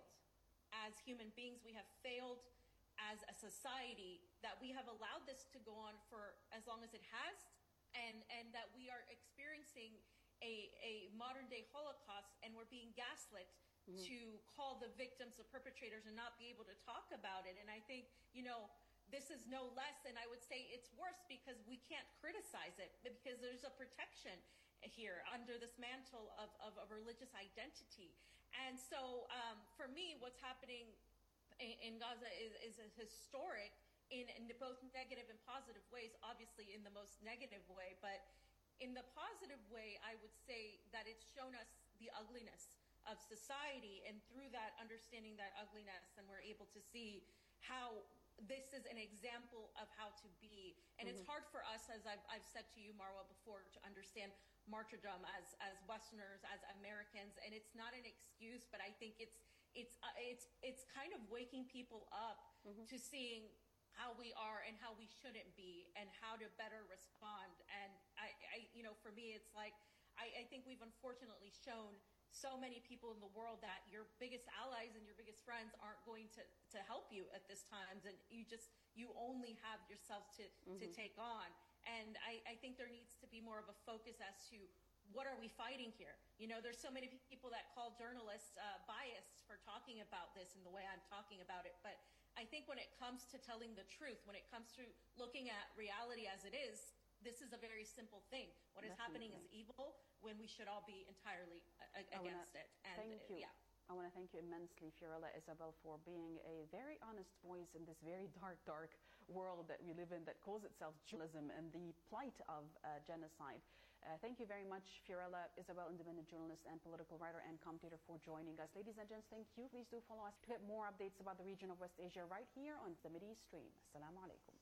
as human beings, we have failed as a society, that we have allowed this to go on for as long as it has, and, and that we are experiencing a, a modern day Holocaust, and we're being gaslit mm-hmm. to call the victims the perpetrators and not be able to talk about it. And I think, you know, this is no less, and I would say it's worse because we can't criticize it, because there's a protection here under this mantle of, of a religious identity. And so um, for me, what's happening in, in Gaza is, is a historic in, in both negative and positive ways, obviously in the most negative way. But in the positive way, I would say that it's shown us the ugliness of society, and through that, understanding that ugliness, and we're able to see how this is an example of how to be. And mm-hmm. it's hard for us, as I've, I've said to you, Marwa, before, to understand martyrdom as as Westerners, as Americans, and it's not an excuse, but I think it's it's uh, it's it's kind of waking people up mm-hmm. to seeing how we are and how we shouldn't be, and how to better respond. And I, I you know, for me, it's like I, I think we've unfortunately shown so many people in the world that your biggest allies and your biggest friends aren't going to to help you at this times, and you just you only have yourself to mm-hmm. to take on. And I, I think there needs to be more of a focus as to what are we fighting here? You know, there's so many people that call journalists uh, biased for talking about this in the way I'm talking about it. But I think when it comes to telling the truth, when it comes to looking at reality as it is, this is a very simple thing. What is Definitely. happening is evil, when we should all be entirely a- against wanna, it. And thank you. Yeah. I want to thank you immensely, Fiorella Isabel, for being a very honest voice in this very dark, dark world that we live in that calls itself journalism and the plight of uh, genocide. Uh, thank you very much, Fiorella Isabel, independent journalist and political writer and commentator, for joining us. Ladies and gents, thank you. Please do follow us to get more updates about the region of West Asia right here on the Mideast Stream. Assalamu alaikum.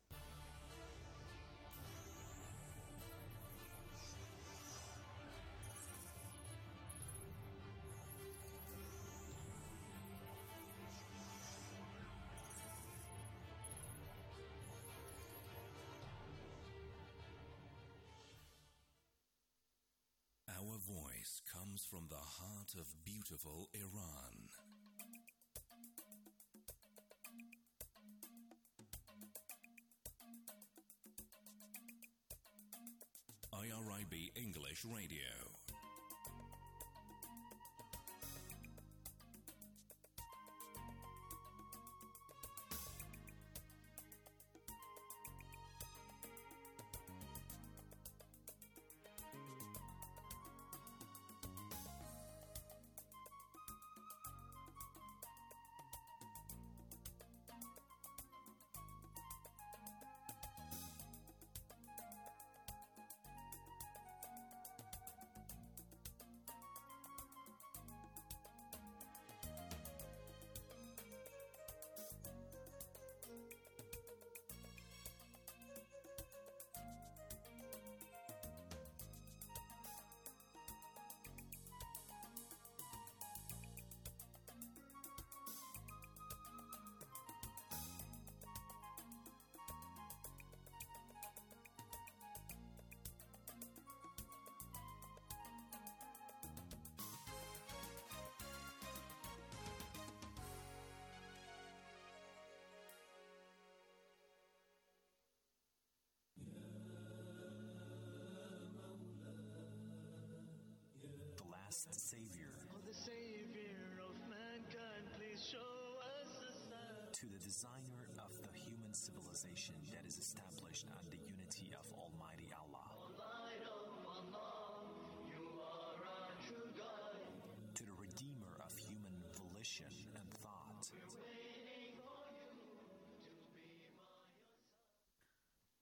Our voice comes from the heart of beautiful Iran. I R I B English Radio. Savior. Oh, the Savior of mankind, please show us a sign. To the designer of the human civilization that is established on the unity of Almighty Allah. Light of Allah, you are our true God. To the redeemer of human volition and thought. We're waiting for you to be by your side.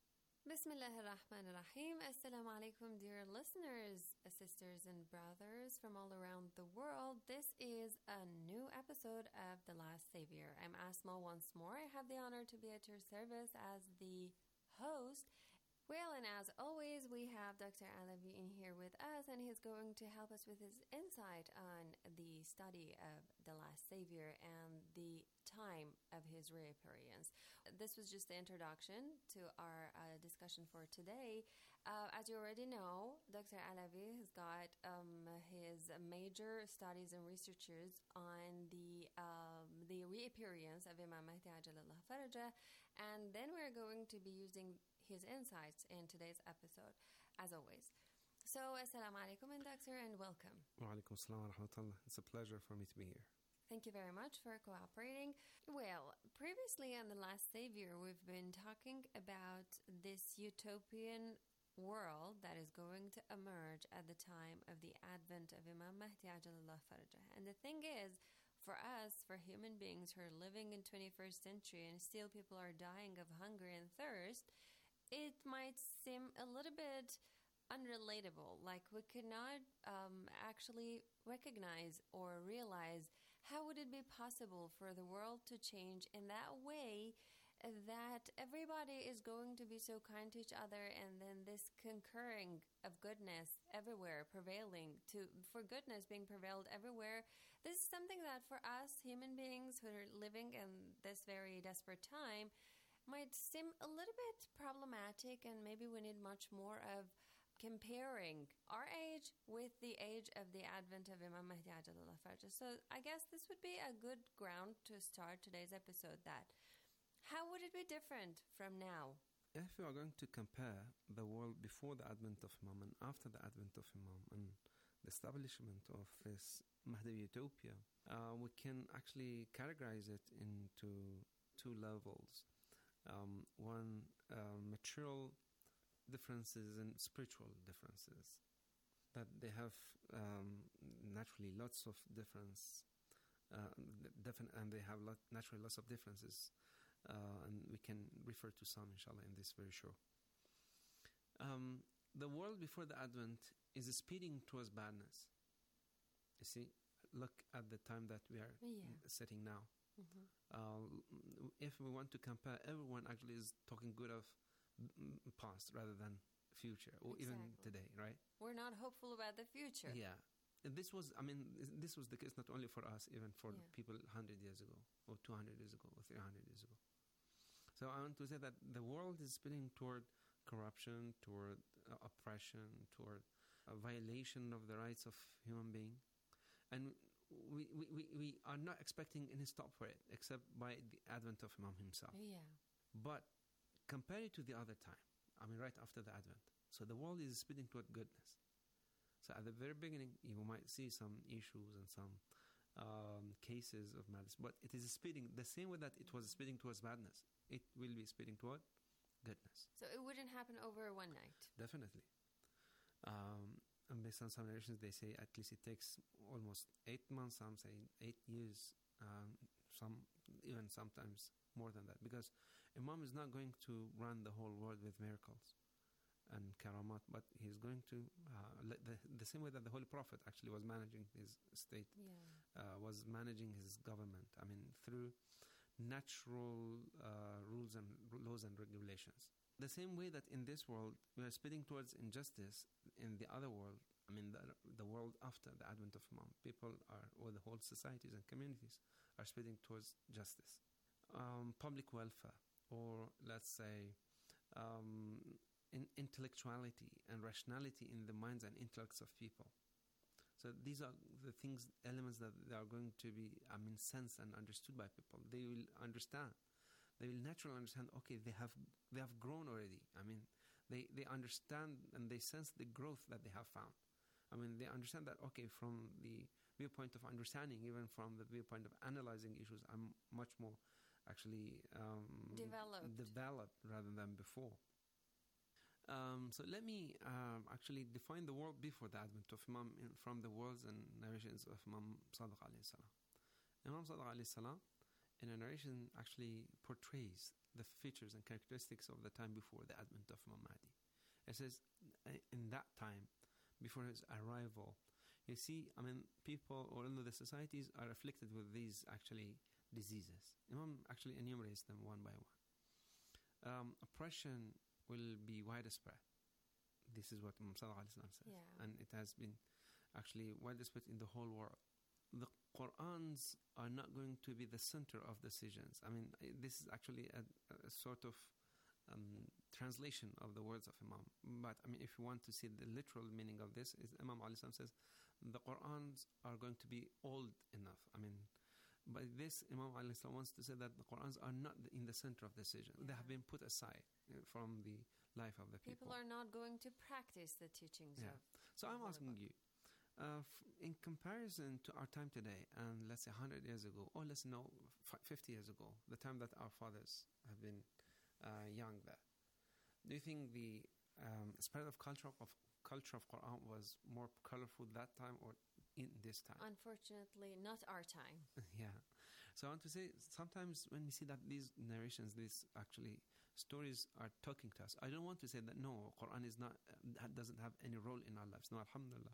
Bismillah ar-Rahman ar-Rahim. Assalamu alaikum, dear listeners, sisters and brothers from all around the world. This is a new episode of The Last Savior. I'm Asma once more. I have the honor to be at your service as the host. Well, and as always, we have Doctor Alavi in here with us, and he's going to help us with his insight on the study of the Last Savior and the time of his reappearance. This was just the introduction to our uh, discussion for today. Uh, as you already know, Doctor Alavi has got um, his major studies and researches on the um, the reappearance of Imam Mahdi Ajalallah Faraja, and then we're going to be using his insights in today's episode, as always. So, assalamu alaikum, and doctor, and welcome. Wa alaikum assalam wa rahmatullah. It's a pleasure for me to be here. Thank you very much for cooperating. Well, previously on The Last Savior, we've been talking about this utopian world that is going to emerge at the time of the advent of Imam Mahdi Ajalallah Faraja. And the thing is, for us, for human beings who are living in twenty-first century and still people are dying of hunger and thirst, it might seem a little bit unrelatable, like we could not um, actually recognize or realize how would it be possible for the world to change in that way that everybody is going to be so kind to each other, and then this concurring of goodness everywhere prevailing to for goodness being prevailed everywhere. This is something that for us human beings who are living in this very desperate time might seem a little bit problematic, and maybe we need much more of comparing our age with the age of the advent of Imam Mahdi Ajalallah Faraja. So I guess this would be a good ground to start today's episode. That how would it be different from now? If we are going to compare the world before the advent of Imam and after the advent of Imam and the establishment of this Mahdi utopia, uh, we can actually categorize it into two levels. Um, one, uh, material differences and spiritual differences. That they have um, naturally lots of difference, uh, defin- and they have lot, naturally lots of differences, uh, and we can refer to some, inshallah, in this very show. Um, the world before the Advent is speeding towards badness. You see, look at the time that we are yeah. sitting now. Mm-hmm. Uh, if we want to compare, everyone actually is talking good of past rather than future, or exactly. even today, right? We're not hopeful about the future. Yeah. And this was, I mean, this was the case not only for us, even for yeah. people one hundred years ago, or two hundred years ago, or three hundred years ago. So I want to say that the world is spinning toward corruption, toward uh, oppression, toward a violation of the rights of human being. And we, we, we, we are not expecting any stop for it, except by the advent of Imam himself. Yeah. But compare it to the other time, I mean, right after the advent. So the world is speeding toward goodness. So at the very beginning, you might see some issues and some um, cases of madness, but it is speeding the same way that it was speeding towards madness. It will be speeding toward goodness. So it wouldn't happen over one night. Definitely. Um, and based on some narrations, they say at least it takes almost eight months. Some say eight years. Um, some even sometimes more than that, because Imam is not going to run the whole world with miracles and karamat, but he's going to uh, let the, the same way that the Holy Prophet actually was managing his state, yeah. uh, was managing his government. I mean, through natural uh, rules and r- laws and regulations. The same way that in this world we are speeding towards injustice, in the other world, I mean, the, the world after the advent of Imam, people are, or the whole societies and communities are speeding towards justice. Um, public welfare, or let's say um, in intellectuality and rationality in the minds and intellects of people. So these are the things, elements that they are going to be, I mean, sensed and understood by people. They will understand. They will naturally understand, okay, they have they have grown already. I mean, they, they understand and they sense the growth that they have found. I mean, they understand that, okay, from the viewpoint of understanding, even from the viewpoint of analyzing issues, I'm much more actually um, developed. developed rather than before. Um, so let me um, actually define the world before the advent of Imam in, from the words and narrations of Imam Sadiq alayhi salam. Imam Sadiq alayhi salam in a narration actually portrays the features and characteristics of the time before the advent of Imam Mahdi. It says, in that time, before his arrival, you see, I mean, people or in the societies are afflicted with these actually diseases. Imam actually enumerates them one by one. Um, oppression will be widespread. This is what Imam Sallallahu Alaihi Wasallam says. Yeah. And it has been actually widespread in the whole world. The Qur'ans are not going to be the center of decisions. I mean, this is actually a, a sort of um, translation of the words of Imam. But I mean, if you want to see the literal meaning of this, is Imam Ali says, the Qur'ans are going to be old enough. I mean, by this, Imam Ali wants to say that the Qur'ans are not in the center of decision. Yeah. They have been put aside from the life of the people. People are not going to practice the teachings yeah. of So I'm asking you, Uh, f- in comparison to our time today, and let's say one hundred years ago, or let's know f- fifty years ago, the time that our fathers have been uh, young there, do you think the um, spread of culture of culture of Quran was more colorful that time or in this time? Unfortunately, not our time. Yeah. So I want to say, sometimes when we see that these narrations, these actually stories are talking to us, I don't want to say that no, Quran is not, uh, doesn't have any role in our lives. No, alhamdulillah.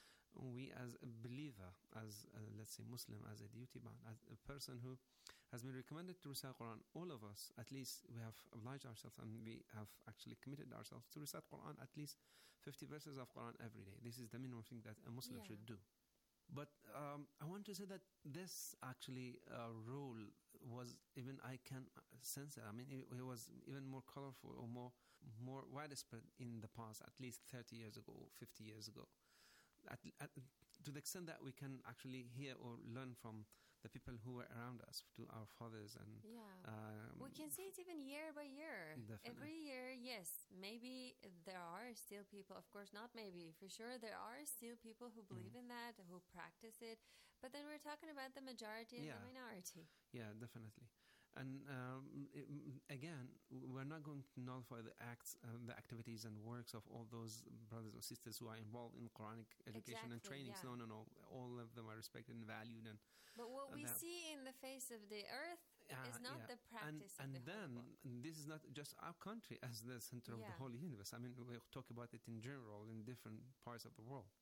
We as a believer, as uh, let's say Muslim, as a duty bound, as a person who has been recommended to recite Quran, all of us, at least we have obliged ourselves and we have actually committed ourselves to recite Quran, at least fifty verses of Quran every day. This is the minimum thing that a Muslim Yeah. should do. But um, I want to say that this actually uh, role was even, I can sense it. I mean, it, it was even more colorful or more, more widespread in the past, at least thirty years ago, fifty years ago. At, at, to the extent that we can actually hear or learn from the people who were around us, to our fathers and Yeah. um, We can see it even year by year. Definitely. Every year, yes, maybe there are still people, of course not maybe, for sure there are still people who believe Mhm. in that, who practice it, but then we're talking about the majority and Yeah. the minority. Yeah, definitely. And um, it, m- again, we're not going to nullify the acts, uh, the activities and works of all those brothers or sisters who are involved in Quranic education and Exactly, trainings. yeah. No, no, no. All of them are respected and valued. And But what And we that- see in the face of the earth uh, is not yeah. the practice and, and of the then whole book. this is not just our country as the center of the Yeah. whole universe. I mean, we talk about it in general in different parts of the world.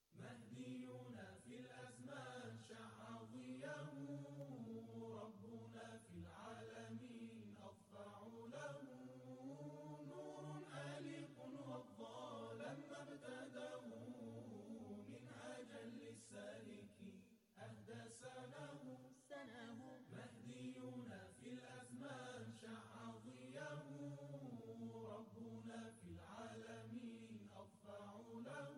مهديون في الأزمان شع ضياه ربنا في العالمين أضفع له نور آلق وضى لما ابتداه منهاجا للسالك أهدى سناه سناه مهديون في الأزمان شع ضياه ربنا في العالمين أضفع له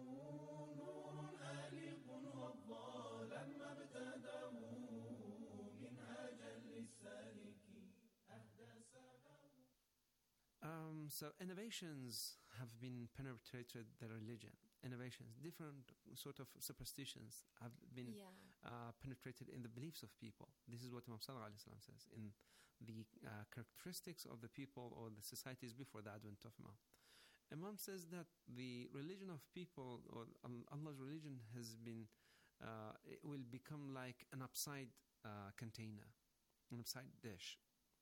Um, so innovations have been penetrated the religion. Innovations, different sort of superstitions have been Yeah. uh, penetrated in the beliefs of people. This is what Imam Sallallahu Alaihi Wasallam says in the uh, characteristics of the people or the societies before the advent of Imam. Imam says that the religion of people or um, Allah's religion has been, uh, it will become like an upside uh, container, an upside dish.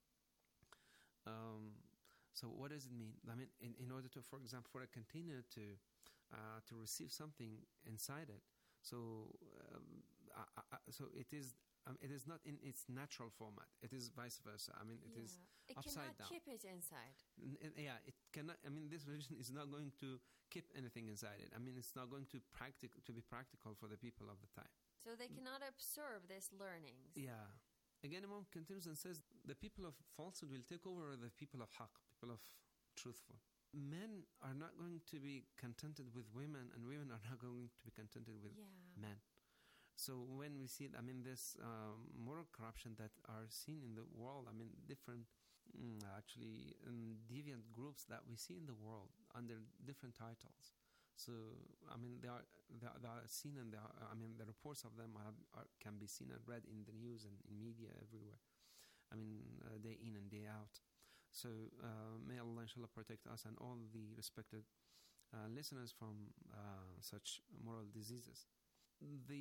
Um, so what does it mean? I mean, in, in order to, for example, for a container to uh, to receive something inside it, so um, I, I, so it is. Um, it is not in its natural format. It is vice versa. I mean, it Yeah. is It upside cannot down. keep it inside. N- n- yeah, it cannot. I mean, this religion is not going to keep anything inside it. I mean, it's not going to practic to be practical for the people of the time. So they cannot absorb these learnings. Yeah. Again, Imam continues and says, the people of falsehood will take over the people of haqq, people of truthful. Men are not going to be contented with women, and women are not going to be contented with Yeah. men. So when we see, I mean, this um, moral corruption that are seen in the world, I mean, different, mm, actually, um, deviant groups that we see in the world under different titles. So, I mean, they are they are, they are seen, and they are, I mean, the reports of them are, are, can be seen and read in the news and in media everywhere. I mean, uh, day in and day out. So, uh, may Allah, inshallah, protect us and all the respected uh, listeners from uh, such moral diseases. The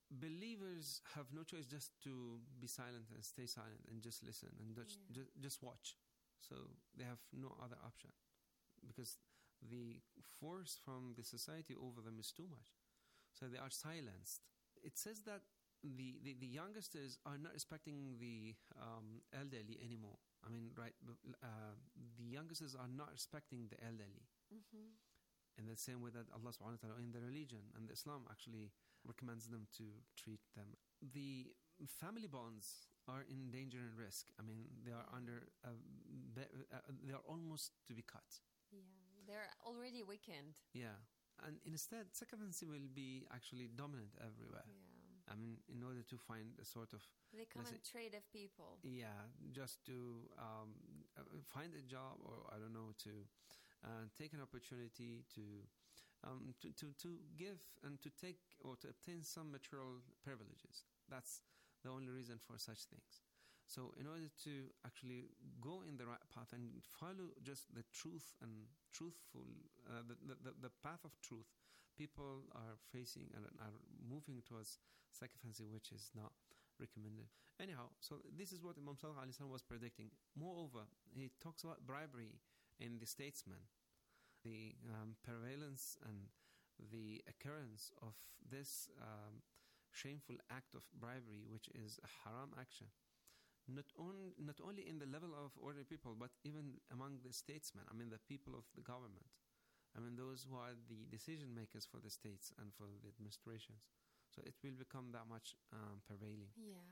believers have no choice just to be silent and stay silent and just listen and just, Yeah. just, just watch. So they have no other option because the force from the society over them is too much. So they are silenced. It says that the, the, the youngsters are not respecting the um, elderly anymore. I mean, right, uh, the youngsters are not respecting the elderly. Mm-hmm. In the same way that Allah subhanahu wa ta'ala in the religion and Islam actually recommends them to treat them. The family bonds are in danger and risk. I mean, they are under, uh, be- uh, they are almost to be cut. Yeah, they're already weakened. Yeah. And instead, sycophancy will be actually dominant everywhere. Yeah. I mean, in order to find a sort of... They come let's and say- trade of people. Yeah, just to um, uh, find a job or, I don't know, to uh, take an opportunity to, um, to, to, to give and to take or to obtain some material privileges. That's the only reason for such things. So in order to actually go in the right path and follow just the truth and truthful, uh, the, the, the path of truth, people are facing and are moving towards sycophancy, which is not recommended. Anyhow, so this is what Imam Salih alayhi salam was predicting. Moreover, he talks about bribery in the statesman, the um, prevalence and the occurrence of this um, shameful act of bribery, which is a haram action. Not, on, not only in the level of ordinary people, but even among the statesmen, I mean the people of the government. I mean those who are the decision makers for the states and for the administrations. So it will become that much um, prevailing. Yeah.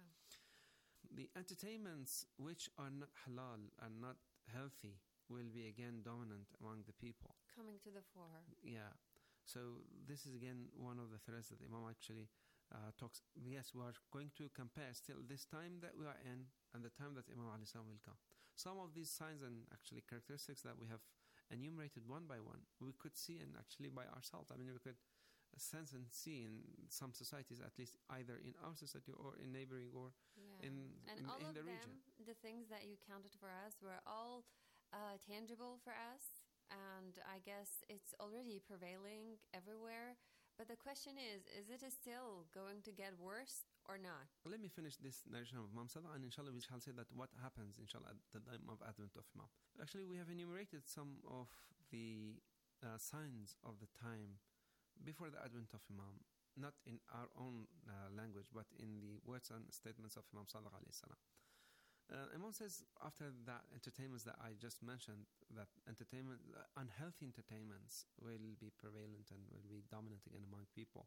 The entertainments which are not halal, are not healthy, will be again dominant among the people. Coming to the fore. Yeah. So this is again one of the threats that Imam actually uh, talks. Yes, we are going to compare still this time that we are in and the time that Imam alayhi salam will come. Some of these signs and actually characteristics that we have enumerated one by one, we could see and actually by ourselves. I mean, we could sense and see in some societies, at least either in our society or in neighboring or Yeah. in, and in, all in of the them, region. the things that you counted for us were all uh, tangible for us, and I guess it's already prevailing everywhere. But the question is, is it still going to get worse or not? Let me finish this narration of Imam Sada, and inshallah we shall say that what happens inshallah at the time of Advent of Imam. Actually, we have enumerated some of the uh, signs of the time before the Advent of Imam, not in our own uh, language, but in the words and statements of Imam Salih alayhi salam. Uh, Imam says, after that entertainments that I just mentioned, that entertainment, uh, unhealthy entertainments will be prevalent and will be dominant again among people.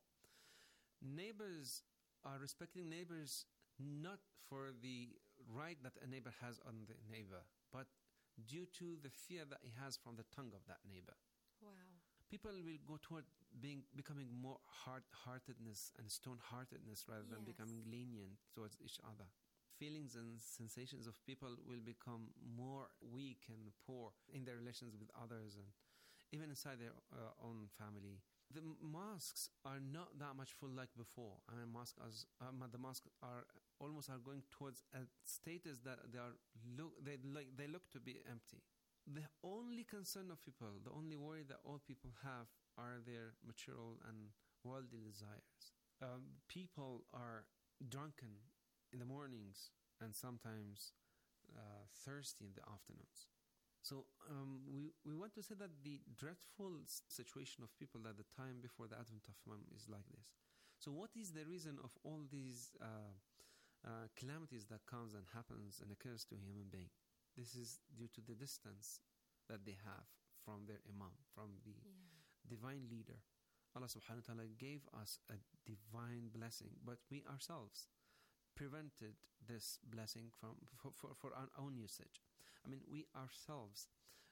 Neighbors are respecting neighbors not for the right that a neighbor has on the neighbor, but due to the fear that he has from the tongue of that neighbor. Wow. People will go toward being becoming more hard-heartedness and stone-heartedness rather than Yes. becoming lenient towards each other. Feelings and sensations of people will become more weak and poor in their relations with others and even inside their uh, own family. The m- mosques are not that much full like before. I mean, mosques as, um, the mosques are almost are going towards a status that they are look they like they look to be empty. The only concern of people, the only worry that all people have, are their material and worldly desires. Um, people are drunken in the mornings and sometimes uh, thirsty in the afternoons. So um, we, we want to say that the dreadful s- situation of people at the time before the Advent of Imam is like this. So what is the reason of all these uh, uh, calamities that comes and happens and occurs to a human being? This is due to the distance that they have from their Imam, from the Yeah. divine leader. Allah subhanahu wa ta'ala gave us a divine blessing, but we ourselves prevented this blessing from for, for, for our own usage. I mean, we ourselves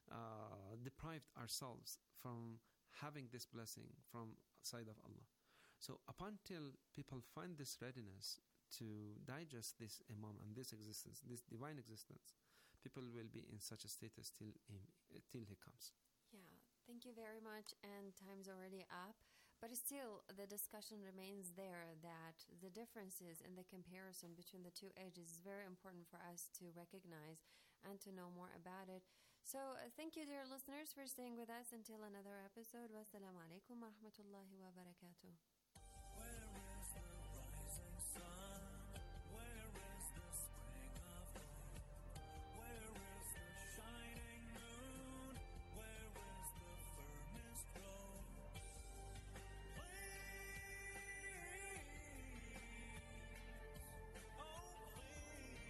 uh, deprived ourselves from having this blessing from side of Allah. So up until people find this readiness to digest this Imam and this existence, this divine existence, people will be in such a status till him, till he comes. Yeah, thank you very much, and time's already up. But still, the discussion remains there that the differences in the comparison between the two ages is very important for us to recognize and to know more about it. So uh, thank you, dear listeners, for staying with us until another episode. Wassalamu alaikum wa rahmatullahi wa barakatuh.